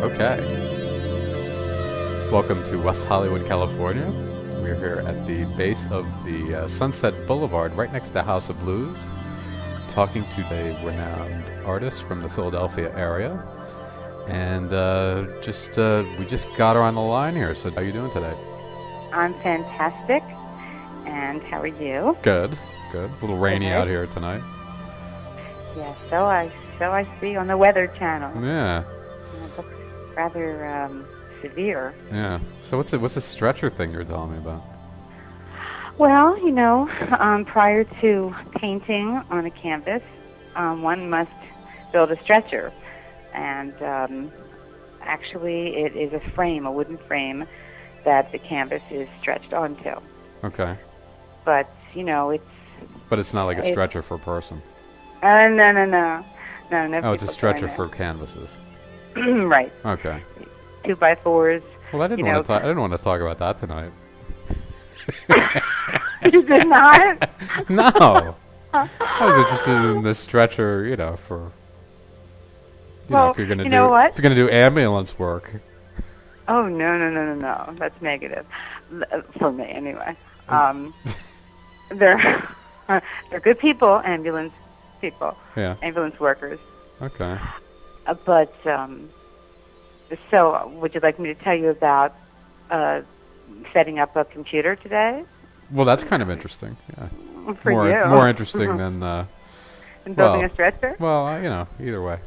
Okay. Welcome to West Hollywood, California. We're here at the base of the Sunset Boulevard, right next to House of Blues, talking to a renowned artist from the Philadelphia area. And we just got her on the line here. So how are you doing today? I'm fantastic. And how are you? Good. A little rainy out here tonight. Yeah, so I see on the Weather Channel. Yeah. It looks rather severe. Yeah. So what's this stretcher thing you're telling me about? Well, prior to painting on a canvas, one must build a stretcher. And actually it is a frame, a wooden frame, that the canvas is stretched onto. Okay. But, it's... But it's not like a stretcher for a person. No. Oh, it's a stretcher for canvases. Right. Okay. 2x4s. Well, I didn't want to talk about that tonight. You did not? No. I was interested in this stretcher, for if you're going to do ambulance work. Oh, no. That's negative. For me, anyway. They're good people, ambulance people. Yeah. Ambulance workers. Okay. But, so would you like me to tell you about setting up a computer today? Well, that's kind of interesting. Yeah. For you. More interesting than... than building a stretcher? Well, either way.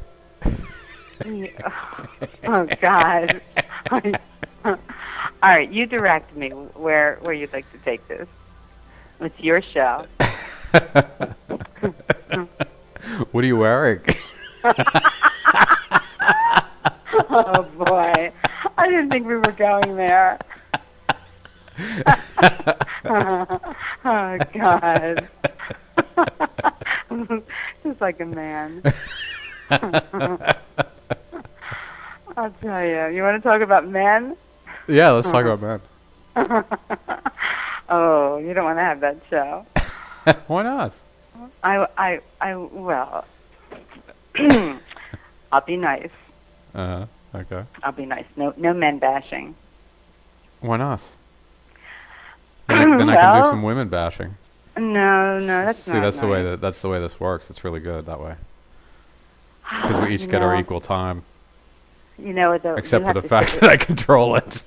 Oh, God. All right, you direct me where you'd like to take this. It's your show. What are you wearing? Oh, boy. I didn't think we were going there. Oh, God. Just like a man. I'll tell you. You want to talk about men? Yeah, let's talk about men. Oh, you don't want to have that show. Why not? Well, I'll be nice. Okay. I'll be nice. No men bashing. Why not? Then I can do some women bashing. No, that's not. See, that's the way this works. It's really good that way. Because we each get our equal time. Except for the fact that I control it.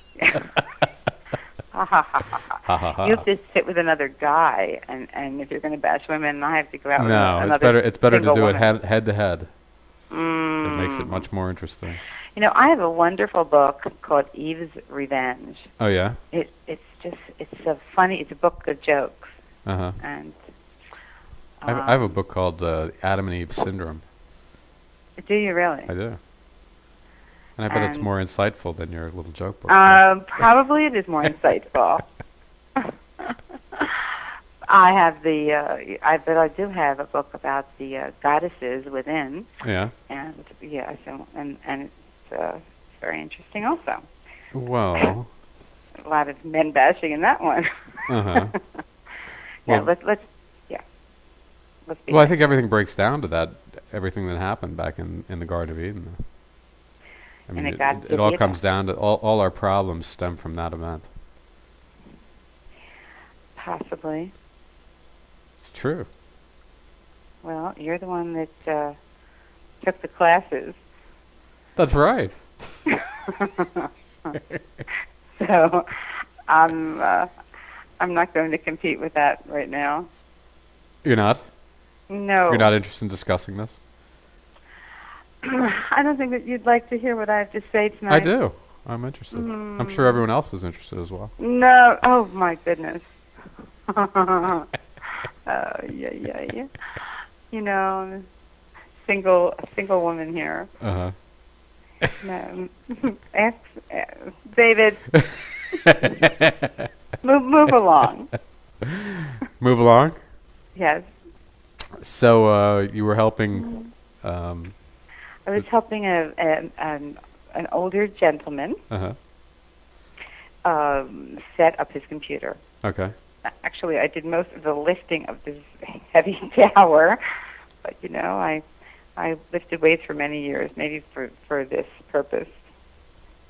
You have to sit with another guy, and if you're going to bash women, I have to go out with another. It's better to do woman. it head to head. It makes it much more interesting. I have a wonderful book called Eve's Revenge. Oh yeah. It's a book of jokes. Uh-huh. And I have a book called Adam and Eve Syndrome. Do you really? I do. And I bet it's more insightful than your little joke book. Probably it is more insightful. I do have a book about the goddesses within. Yeah. And it's very interesting also. Well. A lot of men bashing in that one. Uh-huh. Let's be I think everything breaks down to that. Everything that happened back in the Garden of Eden. I mean, it all comes down to all our problems stem from that event. Possibly. It's true. Well, you're the one that took the classes. That's right. So, I'm not going to compete with that right now. You're not? No. You're not interested in discussing this? I don't think that you'd like to hear what I have to say tonight. I do. I'm interested. I'm sure everyone else is interested as well. No. Oh, my goodness. Yeah. Single woman here. Uh-huh. No. David. Move along. Move along? Yes. So you were helping... I was helping an older gentleman set up his computer. Okay. Actually, I did most of the lifting of this heavy tower, but I lifted weights for many years, maybe for this purpose.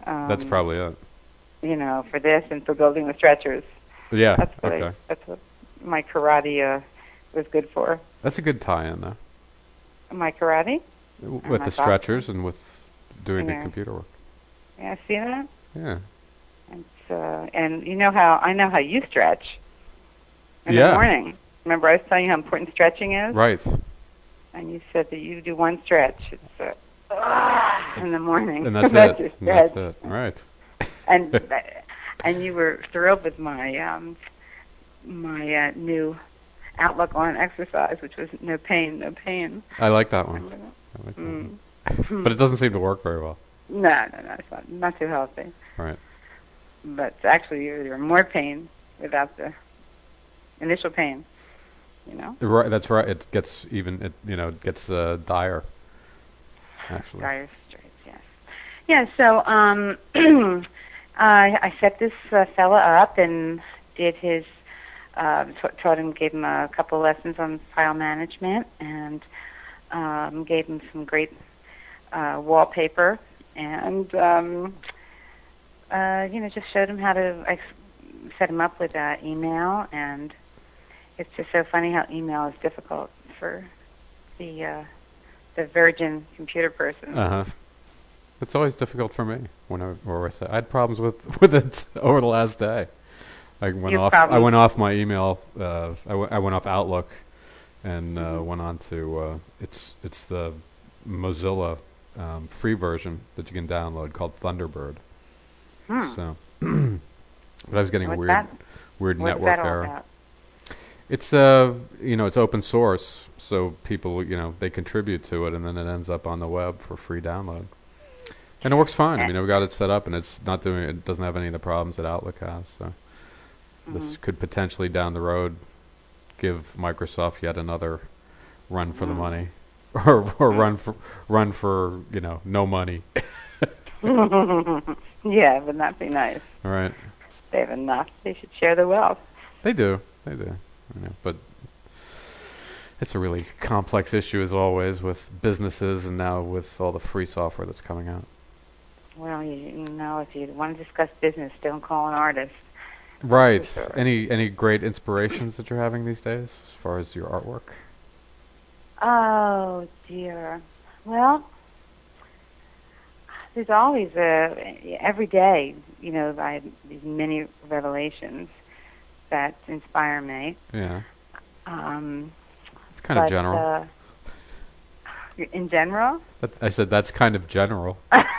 That's probably it. For this and for building the stretchers. Yeah. That's what my karate was good for. That's a good tie-in, though. My karate? With the stretchers and with doing the computer work. Yeah, see that? Yeah. And I know how you stretch in the morning. Remember I was telling you how important stretching is? Right. And you said that you do one stretch. It's in the morning. And that's it. And that's it. Right. And you were thrilled with my my new outlook on exercise, which was no pain, no pain. I like that one. But it doesn't seem to work very well. No, it's not too healthy. Right. But actually, you're more pain without the initial pain. Right. That's right. It gets dire. Actually. Dire straits. Yes. Yeah. So I set this fella up and did his. Taught him, gave him a couple lessons on file management, and gave him some great wallpaper, and just showed him how to. I set him up with email, and it's just so funny how email is difficult for the virgin computer person. It's always difficult for me when I had problems with it over the last day. I went off my email. I went off Outlook, and went on to it's the Mozilla free version that you can download called Thunderbird. So, but I was getting weird network error. About? It's it's open source, so people they contribute to it, and then it ends up on the web for free download. And it works fine. I mean, I've got it set up, and it doesn't have any of the problems that Outlook has. So this could potentially down the road give Microsoft yet another run for the money, or run for no money. Yeah, wouldn't that be nice? All right. They have enough. They should share the wealth. They do. But it's a really complex issue, as always, with businesses and now with all the free software that's coming out. Well, if you want to discuss business, don't call an artist. Right. Sure. Any great inspirations that you're having these days as far as your artwork? Oh, dear. Well, there's always every day, I have these many revelations that inspire me. Yeah. It's kind of general. In general? I said that's kind of general.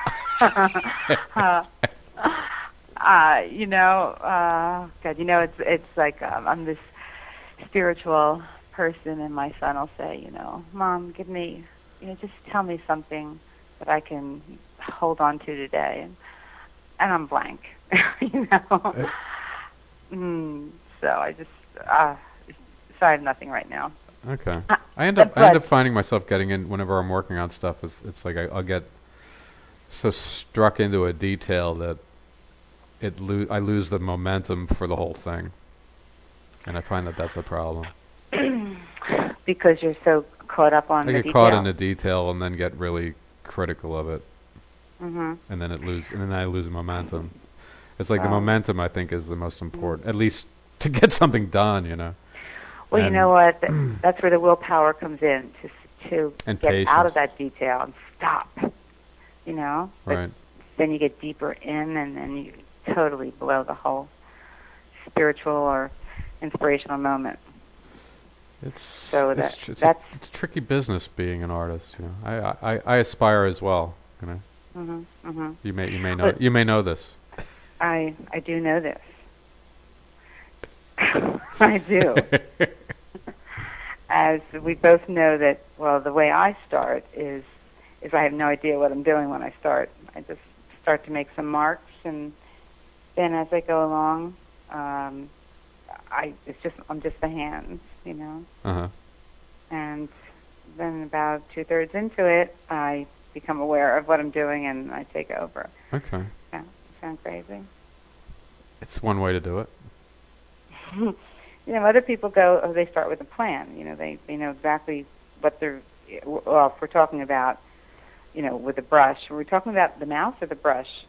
God, it's like I'm this spiritual person, and my son will say, Mom, give me, just tell me something that I can hold on to today, and I'm blank, So I just, so I have nothing right now. Okay. I end up finding myself getting in whenever I'm working on stuff. It's like I'll get so struck into a detail that I lose the momentum for the whole thing, and I find that that's a problem. Because you're so caught up on the detail. I get caught in the detail and then get really critical of it, and then I lose momentum. It's like the momentum, I think, is the most important, at least to get something done. Well, you know what? That's where the willpower comes in to get patience. Out of that detail and stop. Right. Then you get deeper in, and then you totally blow the whole spiritual or inspirational moment. It's tricky business being an artist. I aspire as well. You may know this. I do know this. I do. As we both know that, well, the way I start is I have no idea what I'm doing when I start. I just start to make some marks, and then as I go along, I'm just the hands, And then about 2/3 into it, I become aware of what I'm doing, and I take over. Okay. Yeah, sound crazy? It's one way to do it. Other people go, they start with a plan. They know exactly what they're, well, if we're talking about, with the brush, are we talking about the mouse or the brush?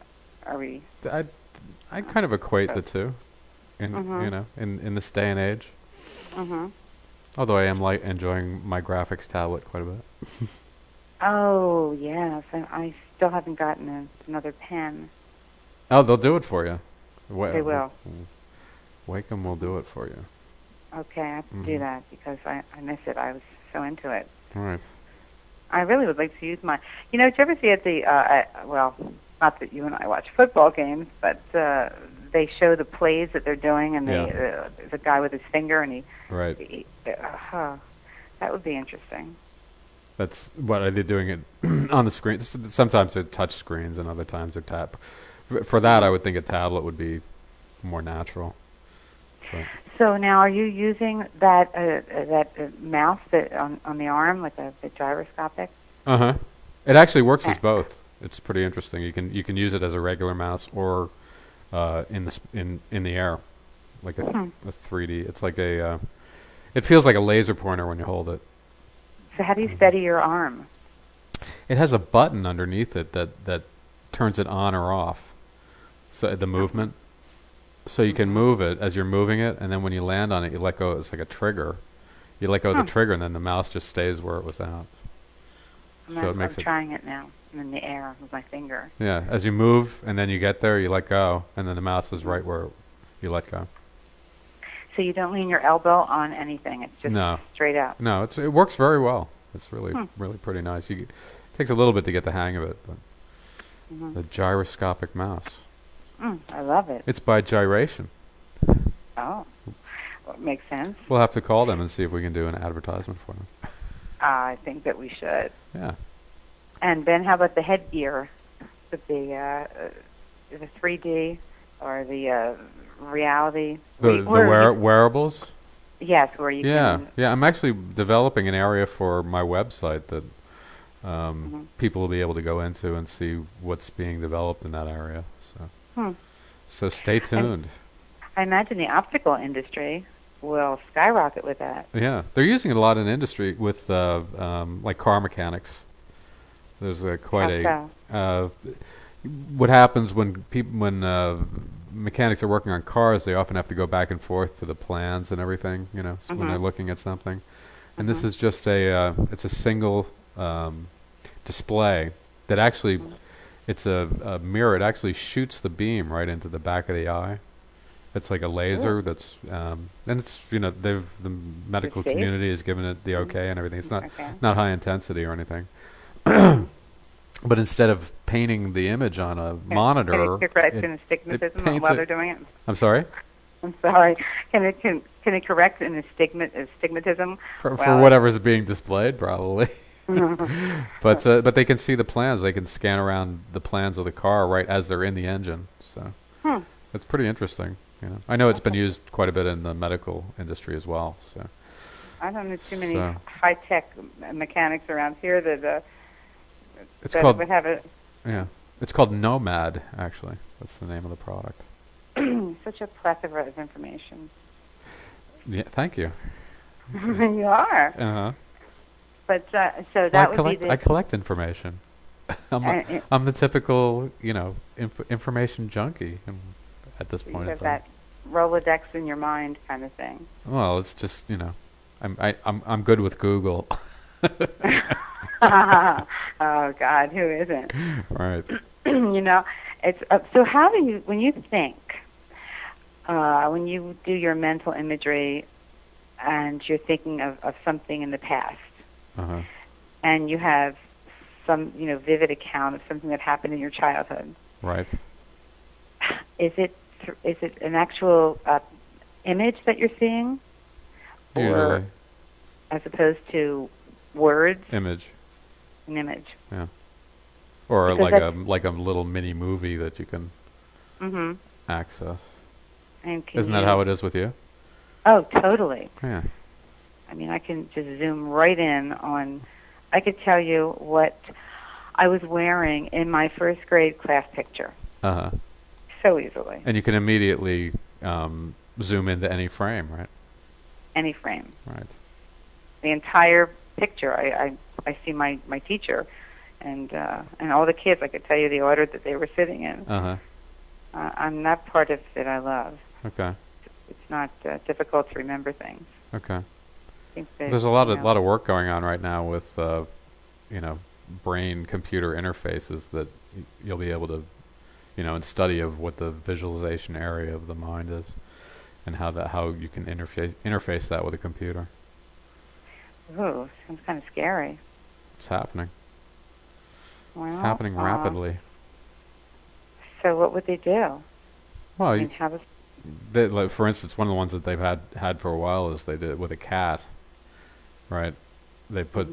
are we? I kind of equate the two, in in this day and age. Mm-hmm. Although I am enjoying my graphics tablet quite a bit. Oh yes, I still haven't gotten another pen. Oh, they'll do it for you. They will. Wacom will do it for you. Okay, I have to do that because I miss it. I was so into it. All right. I really would like to use my. Did you ever see at the? Well, not that you and I watch football games, but they show the plays that they're doing, and there's a guy with his finger, and Right. That would be interesting. That's what are they doing it on the screen? Sometimes they're touch screens, and other times they're tap. For that, I would think a tablet would be more natural. But. So now, are you using that mouse that on the arm, like the gyroscopic? It actually works as both. It's pretty interesting. You can use it as a regular mouse or in the air, like a 3D. It's like it feels like a laser pointer when you hold it. So how do you steady your arm? It has a button underneath it that turns it on or off. So the movement. So you can move it as you're moving it, and then when you land on it, you let go. It's like a trigger. You let go of the trigger, and then the mouse just stays where it was at. So it makes I'm trying it now. I'm in the air with my finger. Yeah, as you move, and then you get there, you let go, and then the mouse is right where you let go. So you don't lean your elbow on anything. It's just straight out. No, it works very well. It's really pretty nice. It takes a little bit to get the hang of it, but the gyroscopic mouse. I love it. It's by Gyration. Oh, well, makes sense. We'll have to call them and see if we can do an advertisement for them. I think that we should. Yeah. And Ben, how about the headgear? With the 3D or the reality? The wearables? Yes, where you can... Yeah, I'm actually developing an area for my website that people will be able to go into and see what's being developed in that area. So stay tuned. I imagine the optical industry will skyrocket with that. Yeah, they're using it a lot in industry with like car mechanics. There's what happens when mechanics are working on cars, they often have to go back and forth to the plans and everything, so when they're looking at something. And this is just it's a single display that actually, it's a mirror. It actually shoots the beam right into the back of the eye. It's like a laser that's, and it's, the medical community has given it the okay and everything. It's not high intensity or anything. But instead of painting the image on a monitor, can it correct an astigmatism while they're doing it? I'm sorry? I'm sorry. Can it correct an astigmatism? For whatever's being displayed, probably. But they can see the plans. They can scan around the plans of the car right as they're in the engine. So it's pretty interesting. I know it's been used quite a bit in the medical industry as well. So I don't know too many high-tech mechanics around here that would have it. Yeah, it's called Nomad. Actually, that's the name of the product. Such a plethora of information. Yeah, thank you. You are. But so that would be I collect information. I'm the typical, information junkie at this point in time. That Rolodex in your mind kind of thing. Well, it's just, I'm good with Google. Oh God, who isn't? Right. It's so. How do you, when you think, when you do your mental imagery, and you're thinking of something in the past, and you have some, vivid account of something that happened in your childhood. Right. Is it an actual image that you're seeing? Usually. Or as opposed to words? Image. An image. Yeah. Or like a little mini movie that you can access. Isn't that how it is with you? Oh, totally. Yeah. I mean, I can just zoom right in on... I could tell you what I was wearing in my first grade class picture. So easily. And you can immediately zoom into any frame, right? Any frame. Right. The entire picture. I see my teacher and all the kids. I could tell you the order that they were sitting in. I'm that part of it I love. Okay. It's not difficult to remember things. Okay. I think that, There's a lot of work going on right now with brain computer interfaces that you'll be able to, in study of what the visualization area of the mind is, and how you can interface that with a computer. Ooh, sounds kind of scary. It's happening. Well, It's happening rapidly. So what would they do? Well, I mean, how does... like, for instance, one of the ones that they've had for a while is they did it with a cat, right? They put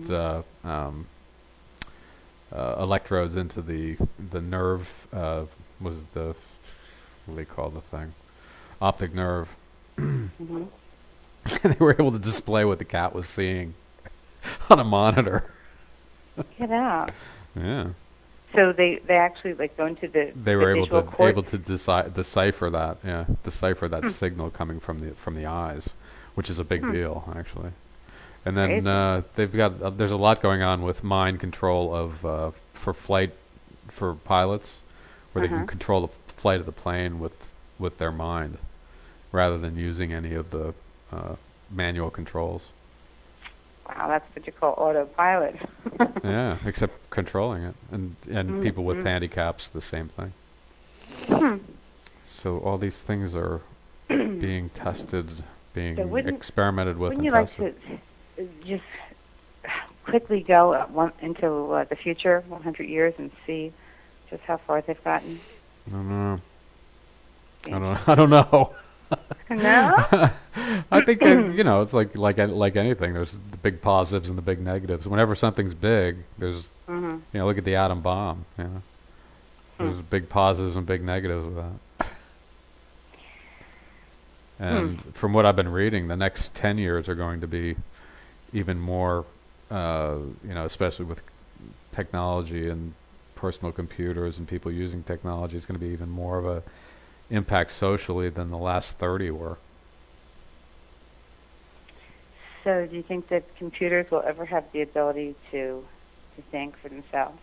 electrodes into the nerve. What do they call the thing? Optic nerve. Mm-hmm. And they were able to display what the cat was seeing on a monitor. Get out. Yeah. So they actually like go into they were able to decipher that Hmm. signal coming from the eyes, which is a big Hmm. deal actually. And then Crazy. they've got there's a lot going on with mind control of for pilots, where they can control the flight of the plane with their mind, rather than using any of the manual controls. Wow, that's what you call autopilot. Yeah, except controlling it, and people with handicaps, the same thing. Hmm. So all these things are being tested, being So experimented with, wouldn't and you like tested. to just quickly go into the future, 100 years, and see just how far they've gotten? I don't know. Yeah. I don't know. No? I think that, it's like anything. There's the big positives and the big negatives. Whenever something's big, there's look at the atom bomb. There's big positives and big negatives with that. And from what I've been reading, the next 10 years are going to be even more, especially with technology and personal computers and people using technology, it's going to be even more of a impact socially than the last 30 were. So do you think that computers will ever have the ability to think for themselves?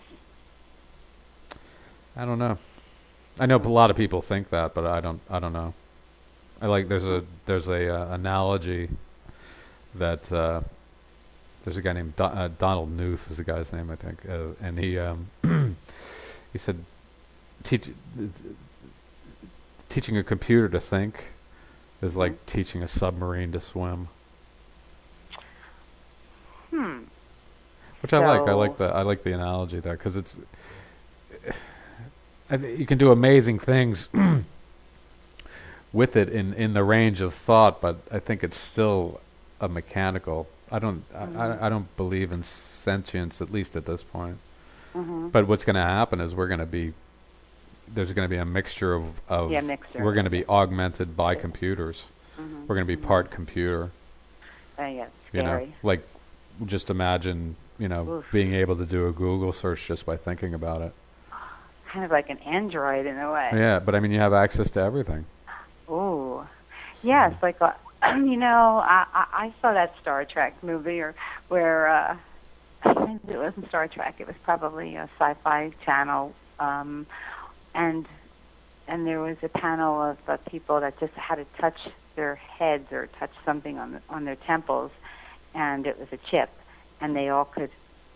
I don't know. I know a lot of people think that, but I don't know. There's a analogy that there's a guy named Donald Knuth is the guy's name, I think, and he he said teaching a computer to think is like teaching a submarine to swim. Which I like. I like the analogy there, because it's you can do amazing things with it in the range of thought, but I think it's still a mechanical. I don't believe in sentience, at least at this point. But what's going to happen is there's going to be a mixture of we're going to be augmented by computers. We're going to be part computer. Yeah, scary. Like just imagine, being able to do a Google search just by thinking about it. Kind of like an android in a way. Yeah, but I mean, you have access to everything. Ooh. Yes, like, I saw that Star Trek movie where it wasn't Star Trek, it was probably a Sci-Fi Channel, and there was a panel of people that just had to touch their heads or touch something on their temples, and it was a chip, and they all could,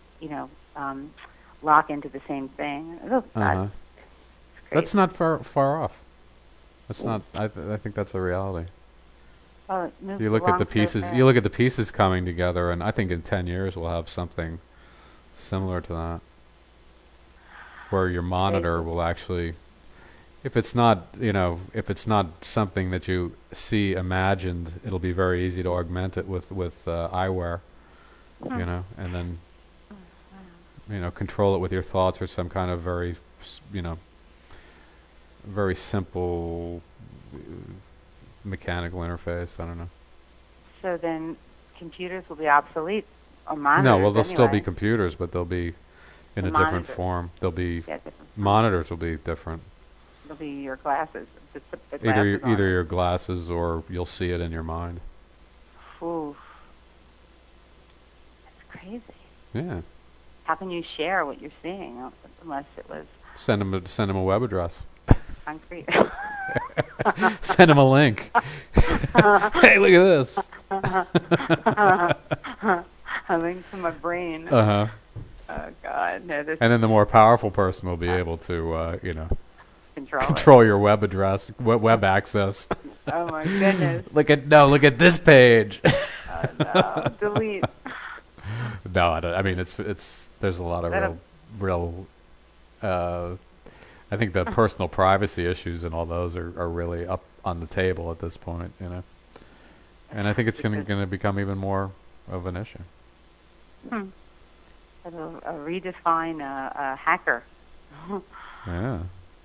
lock into the same thing. Oh, God. That's not far off. That's not. I think that's a reality. Well, it moves You look at the along so pieces. fast. You look at the pieces coming together, and I think in 10 years we'll have something similar to that, where your monitor will actually, if it's not something that you see imagined, it'll be very easy to augment it with eyewear, and then control it with your thoughts or some kind of very very simple mechanical interface. I don't know. So then computers will be obsolete, or monitors. No, well, they'll still be anyway. computers, but they'll be in The a different monitors. form. They'll be Yeah, different. monitors will be different. It'll be your glasses. Just put the Either glasses on. your glasses, or you'll see it in your mind. Ooh. That's crazy. Yeah. How can you share what you're seeing unless it was... Send them a web address. concrete. Send him a link. Hey, look at this. A link to my brain. Uh-huh. Oh, God. No, this And then the more powerful person will be able to, control control your web address, web access. Oh, my goodness. Look at this page. No, delete. No, I mean it's there's a lot of real I think the personal privacy issues and all those are really up on the table at this point, and I think it's going to become even more of an issue. It'll redefine a hacker. Yeah.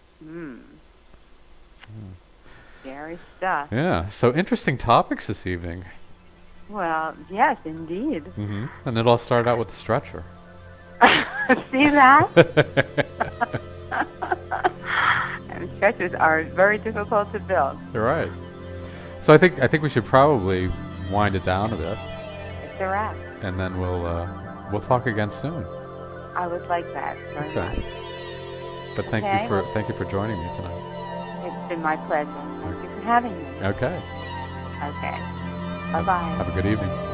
Scary stuff. Yeah. So interesting topics this evening. Well, yes, indeed. Mm-hmm. And it all started out with the stretcher. See that? And stretchers are very difficult to build. You're right. So I think we should probably wind it down a bit. It's a wrap. And then we'll talk again soon. I would like that very much. But thank you for joining me tonight. It's been my pleasure. Thank you for having me. Okay. Okay. Bye-bye. Have a good evening.